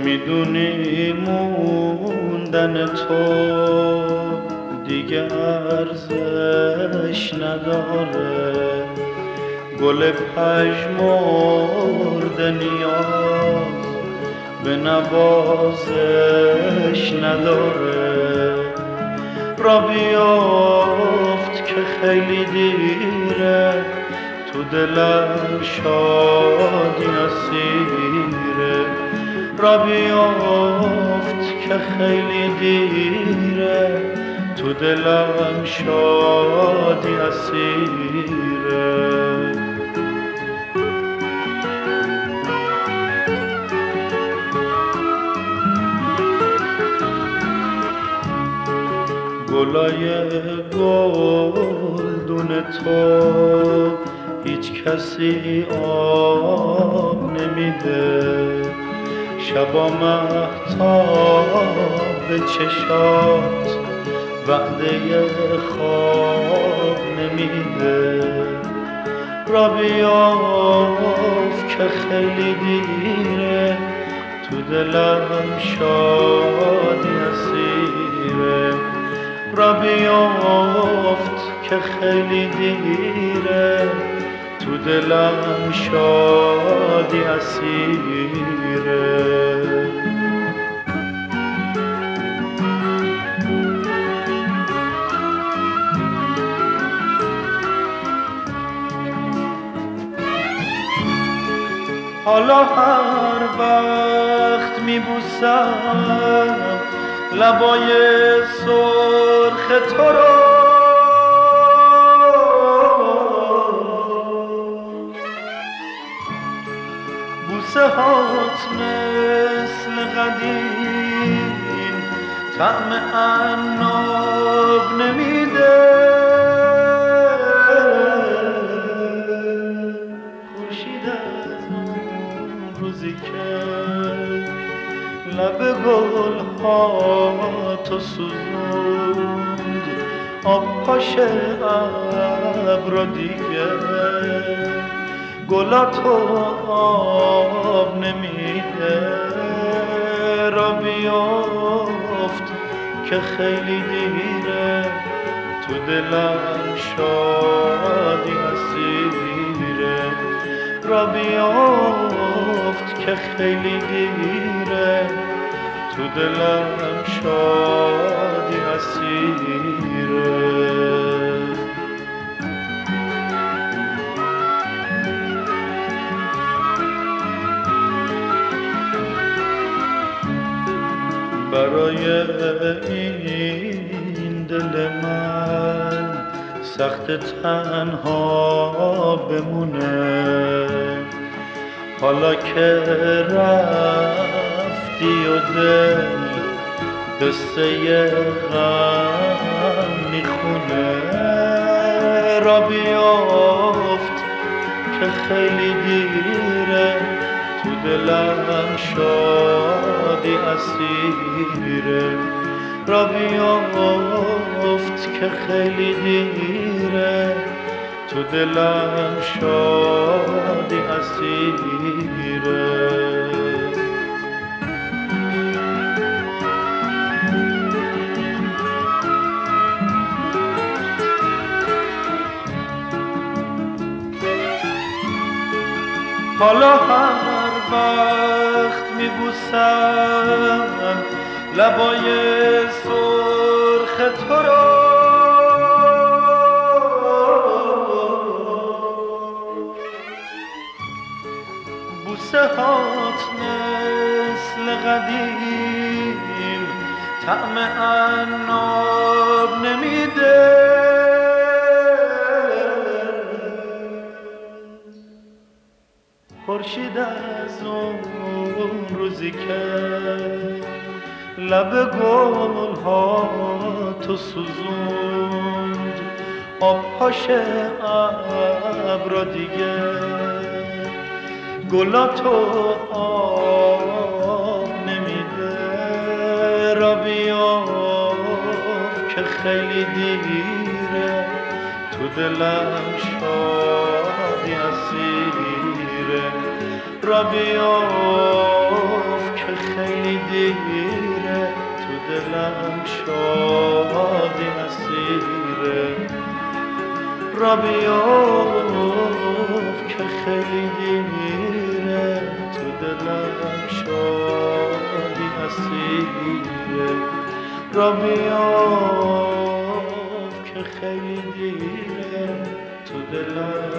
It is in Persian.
میدونی موندن تو دیگه ارزش نداره، گل پژمرده نیاز به نوازش نداره. را بیافت که خیلی دیره، تو دلم شادی اسیره. را بیافت که خیلی دیره، تو دلم شادی اسیره. گلای گلدون تو هیچ کسی آب نمیده، شبا مهتاب چشات وعده خواب نمیده. را بیافت که خیلی دیره، تو دلم شادی اسیره. را بیافت که خیلی دیره، تو دلم شادی اسیره. حالا هر وقت میبوسم لبای سرخ تو رو، بوسه هات مثل قدیم طعم عناب نمیده. خورشید از اون روزی که لب گل ها تو سوزوند، آب پاش ابرا دیگه گلا تو آب نمیده. را بیافت که خیلی دیره، تو دلم شادی اسیره. را بیافت که خیلی دیره، تو دلم شادی اسیره. برای این دل من سخت تنها بمونه، حالا که رفتی و دل قصه غم میخونه. را بیافت که خیلی دیره، تو دلم شادی اسیره. را بیافت که خیلی دیره، تو دلم شادی اسیره. حالا هر وقت میبوسم لبای سرخ تو رو، بوسه هات مثل قدیم طعم عناب نمیده. خورشید از اون روزی که لب گل ها تو سوزوند، آب پاش ابرا دیگه گلا تو آب نمیده. را بیافت که خیلی دیره، تو دلم شادی اسیره. را بیافت که خیلی شادی مسیره را بیاف که خیلی دیره تو دلم شادی مسیره را بیاف که خیلی دیره تو دلم